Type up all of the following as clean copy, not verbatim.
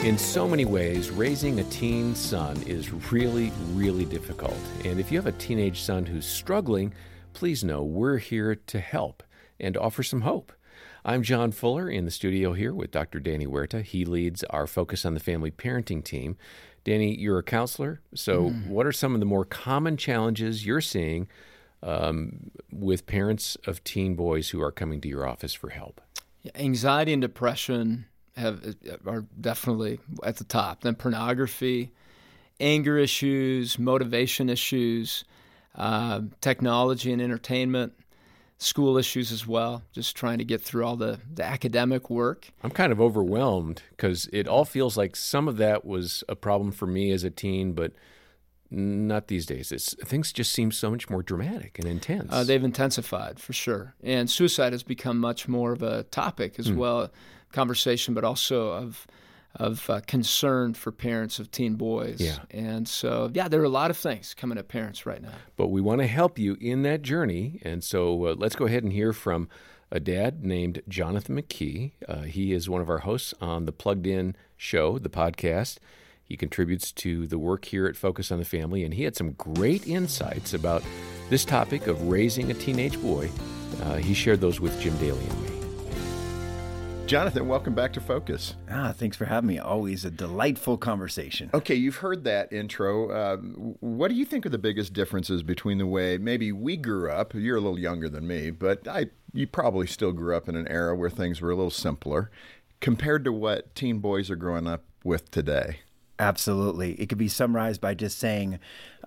In so many ways, raising a teen son is really, really difficult. And if you have a teenage son who's struggling, please know we're here to help and offer some hope. I'm John Fuller in the studio here with Dr. Danny Huerta. He leads our Focus on the Family parenting team. Danny, you're a counselor, so what are some of the more common challenges you're seeing with parents of teen boys who are coming to your office for help? Anxiety and depression are definitely at the top. Then pornography, anger issues, motivation issues, technology and entertainment, school issues as well, just trying to get through all the academic work. I'm kind of overwhelmed because it all feels like some of that was a problem for me as a teen, but not these days. Things just seem so much more dramatic and intense. They've intensified, for sure. And suicide has become much more of a topic as well, conversation, but also of concern for parents of teen boys. Yeah. And so, there are a lot of things coming at parents right now. But we want to help you in that journey. And so let's go ahead and hear from a dad named Jonathan McKee. He is one of our hosts on the Plugged In show, the podcast. He contributes to the work here at Focus on the Family, and he had some great insights about this topic of raising a teenage boy. He shared those with Jim Daly and me. Jonathan, welcome back to Focus. Thanks for having me. Always a delightful conversation. Okay, you've heard that intro. What do you think are the biggest differences between the way maybe we grew up? You're a little younger than me, but you probably still grew up in an era where things were a little simpler compared to what teen boys are growing up with today. Absolutely. It could be summarized by just saying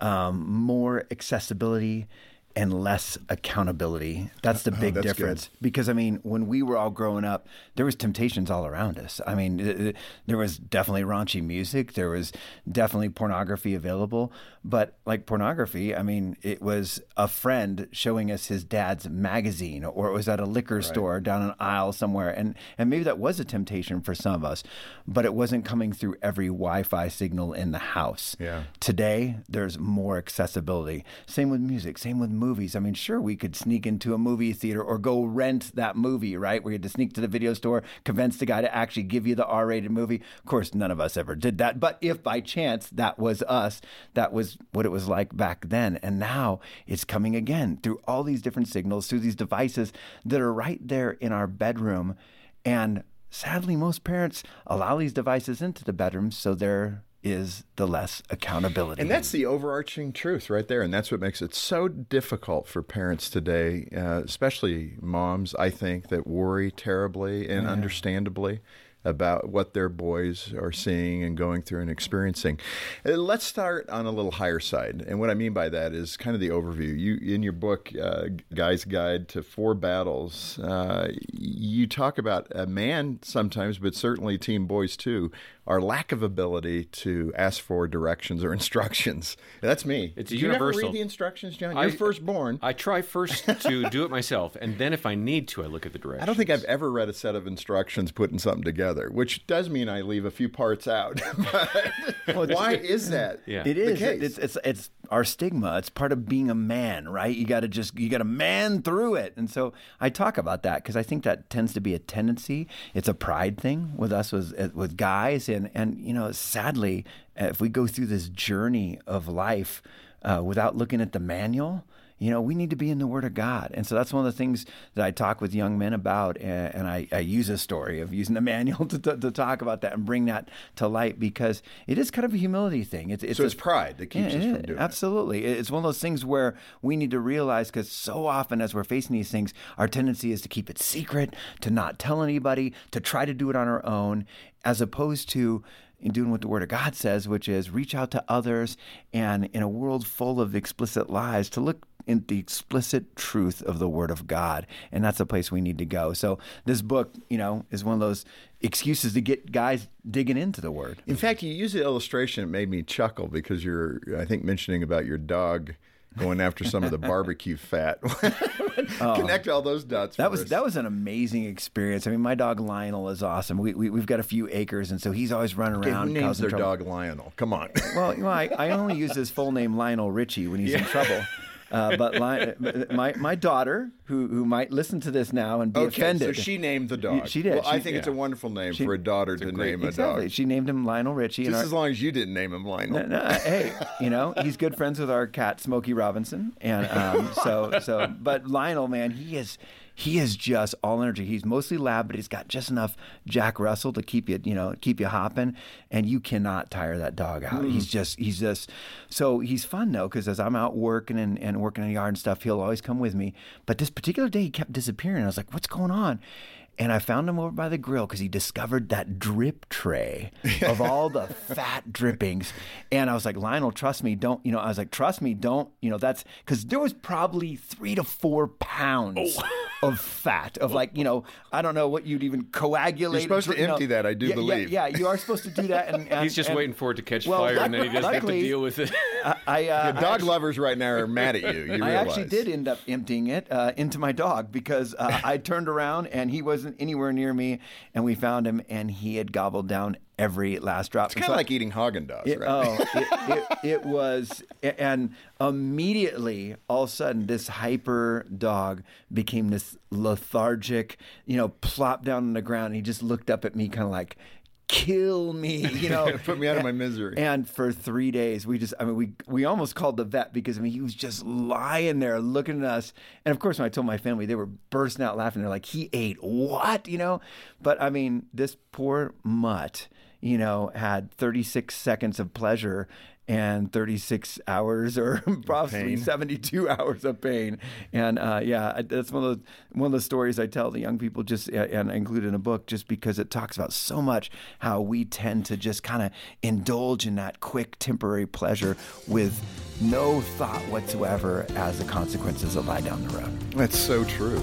more accessibility and less accountability. That's the big difference. Good. Because, when we were all growing up, there was temptations all around us. There was definitely raunchy music. There was definitely pornography available. But like pornography, it was a friend showing us his dad's magazine, or it was at a liquor store down an aisle somewhere. And maybe that was a temptation for some of us, but it wasn't coming through every Wi-Fi signal in the house. Yeah. Today, there's more accessibility. Same with music, same with movies. Sure, we could sneak into a movie theater or go rent that movie, right? We had to sneak to the video store, convince the guy to actually give you the R-rated movie. Of course, none of us ever did that. But if by chance that was us, that was what it was like back then. And now it's coming again through all these different signals, through these devices that are right there in our bedroom. And sadly, most parents allow these devices into the bedroom, so they're is the less accountability. And that's the overarching truth right there. And that's what makes it so difficult for parents today, especially moms, I think, that worry terribly and understandably about what their boys are seeing and going through and experiencing. Let's start on a little higher side. And what I mean by that is kind of the overview. You, in your book, Guy's Guide to Four Battles, you talk about a man sometimes, but certainly teen boys too, our lack of ability to ask for directions or instructions. That's me. It's Did universal. You never read the instructions, John? You're firstborn. I try first to do it myself, and then if I need to, I look at the directions. I don't think I've ever read a set of instructions putting something together, which does mean I leave a few parts out. But why is that? Yeah. It is. The case? It's our stigma. It's part of being a man, right? You got to man through it. And so I talk about that because I think that tends to be a tendency. It's a pride thing with us, with guys. And sadly, if we go through this journey of life without looking at the manual, we need to be in the Word of God. And so that's one of the things that I talk with young men about. And I use a story of using the manual to talk about that and bring that to light, because it is kind of a humility thing. It's pride that keeps us from doing it. Absolutely. It's one of those things where we need to realize, because so often as we're facing these things, our tendency is to keep it secret, to not tell anybody, to try to do it on our own, as opposed to doing what the Word of God says, which is reach out to others, and in a world full of explicit lies, to look in the explicit truth of the Word of God. And that's the place we need to go. So this book, is one of those excuses to get guys digging into the Word. In fact, you use the illustration. It made me chuckle because you're, I think, mentioning about your dog going after some of the barbecue fat. Connect all those dots. That was an amazing experience. My dog Lionel is awesome. We've got a few acres, and so he's always running around. Who names their trouble. dog Lionel? Come on. Well, I only use his full name, Lionel Richie, when he's in trouble. But my daughter, who might listen to this now and be offended. So she named the dog. She did. Well, I think it's a wonderful name for a daughter to name a dog. She named him Lionel Richie. Just as long as you didn't name him Lionel. Hey, he's good friends with our cat Smokey Robinson, and but Lionel, man, he is just all energy. He's mostly lab, but he's got just enough Jack Russell to keep you hopping, and you cannot tire that dog out. He's just so he's fun though, because as I'm out working and working in the yard and stuff, he'll always come with me. But this particular day, he kept disappearing. I was like, what's going on? And I found him over by the grill because he discovered that drip tray of all the fat drippings. And I was like, Lionel, trust me, don't, that's because there was probably 3 to 4 pounds of fat, of I don't know what you'd even coagulate. You're supposed to empty that, I do believe. Yeah, you are supposed to do that. And he's just waiting for it to catch fire, and then he doesn't have to deal with it. Dog lovers right now are mad at you. I actually did end up emptying it into my dog because I turned around and he wasn't anywhere near me, and we found him, and he had gobbled down every last drop. It's kind of like eating Haagen-Dazs, right? It was, and immediately, all of a sudden, this hyper dog became this lethargic, plopped down on the ground, and he just looked up at me kind of like, kill me, Put me out of my misery. And for 3 days, we almost called the vet because, he was just lying there looking at us. And of course, when I told my family, they were bursting out laughing. They're like, he ate what, But this poor mutt, had 36 seconds of pleasure and 36 hours or probably 72 hours of pain. And that's one of the stories I tell the young people, just and I include in a book, just because it talks about so much how we tend to just kind of indulge in that quick temporary pleasure with no thought whatsoever as the consequences that lie down the road. That's so true.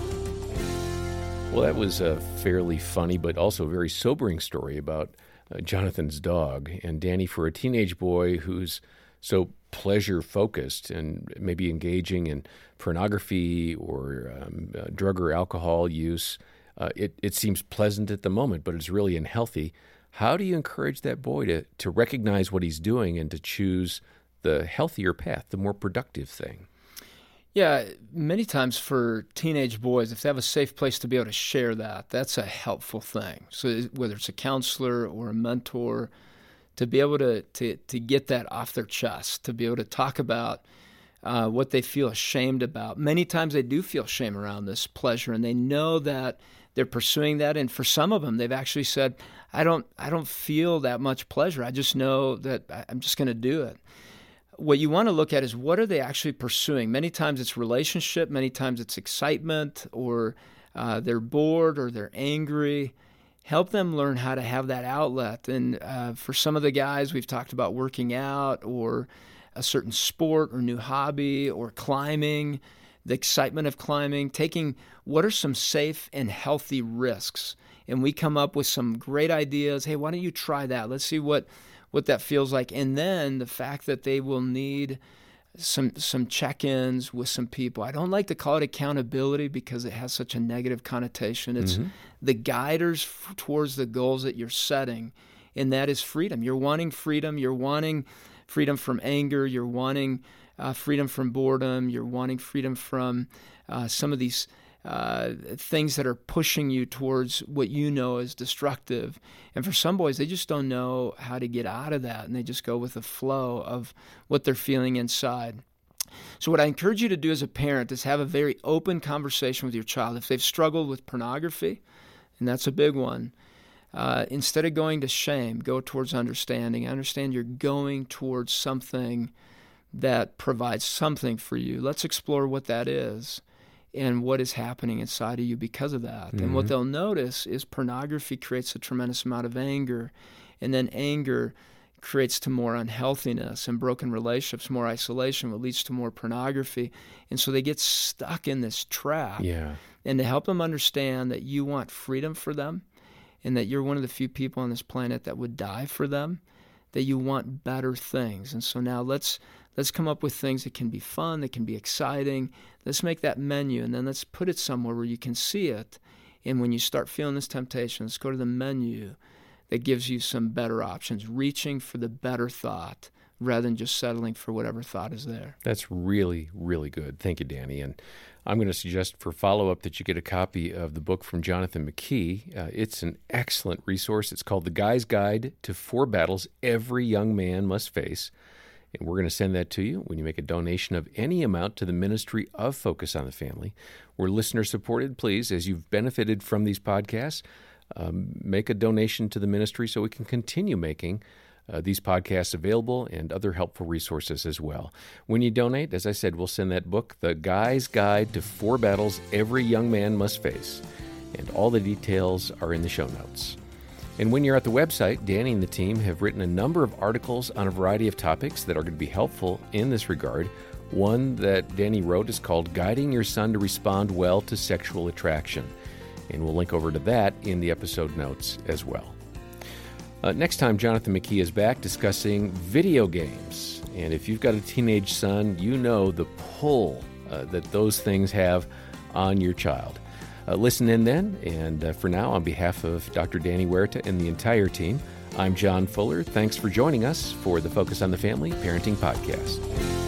Well, that was a fairly funny but also very sobering story about Jonathan's dog. And Danny, for a teenage boy who's so pleasure-focused and maybe engaging in pornography or drug or alcohol use, it seems pleasant at the moment, but it's really unhealthy. How do you encourage that boy to recognize what he's doing and to choose the healthier path, the more productive thing? Yeah, many times for teenage boys, if they have a safe place to be able to share that, that's a helpful thing. So whether it's a counselor or a mentor, to be able to get that off their chest, to be able to talk about what they feel ashamed about. Many times they do feel shame around this pleasure, and they know that they're pursuing that. And for some of them, they've actually said, I don't feel that much pleasure. I just know that I'm just going to do it. What you want to look at is, what are they actually pursuing? Many times it's relationship, many times it's excitement, or they're bored or they're angry. Help them learn how to have that outlet. And for some of the guys, we've talked about working out or a certain sport or new hobby or climbing, the excitement of climbing, taking what are some safe and healthy risks. And we come up with some great ideas. Hey, why don't you try that? Let's see what that feels like. And then the fact that they will need some check-ins with some people. I don't like to call it accountability because it has such a negative connotation. It's the guiders towards the goals that you're setting, and that is freedom. You're wanting freedom. You're wanting freedom from anger. You're wanting freedom from boredom. You're wanting freedom from some of these things that are pushing you towards what you know is destructive. And for some boys, they just don't know how to get out of that, and they just go with the flow of what they're feeling inside. So what I encourage you to do as a parent is have a very open conversation with your child. If they've struggled with pornography, and that's a big one, instead of going to shame, go towards understanding. Understand you're going towards something that provides something for you. Let's explore what that is and what is happening inside of you because of that. And what they'll notice is pornography creates a tremendous amount of anger, and then anger creates to more unhealthiness, and broken relationships, more isolation, what leads to more pornography. And so they get stuck in this trap. Yeah. And to help them understand that you want freedom for them, and that you're one of the few people on this planet that would die for them, that you want better things. And so now let's come up with things that can be fun, that can be exciting. Let's make that menu, and then let's put it somewhere where you can see it. And when you start feeling this temptation, let's go to the menu that gives you some better options, reaching for the better thought, rather than just settling for whatever thought is there. That's really, really good. Thank you, Danny. And I'm going to suggest for follow-up that you get a copy of the book from Jonathan McKee. It's an excellent resource. It's called The Guy's Guide to 4 Battles Every Young Man Must Face. And we're going to send that to you when you make a donation of any amount to the ministry of Focus on the Family. We're listener-supported. Please, as you've benefited from these podcasts, make a donation to the ministry so we can continue making these podcasts available and other helpful resources as well. When you donate, as I said, we'll send that book, The Guy's Guide to 4 Battles Every Young Man Must Face. And all the details are in the show notes. And when you're at the website, Danny and the team have written a number of articles on a variety of topics that are going to be helpful in this regard. One that Danny wrote is called Guiding Your Son to Respond Well to Sexual Attraction. And we'll link over to that in the episode notes as well. Next time, Jonathan McKee is back discussing video games. And if you've got a teenage son, you know the pull that those things have on your child. Listen in then, and for now, on behalf of Dr. Danny Huerta and the entire team, I'm John Fuller. Thanks for joining us for the Focus on the Family Parenting Podcast.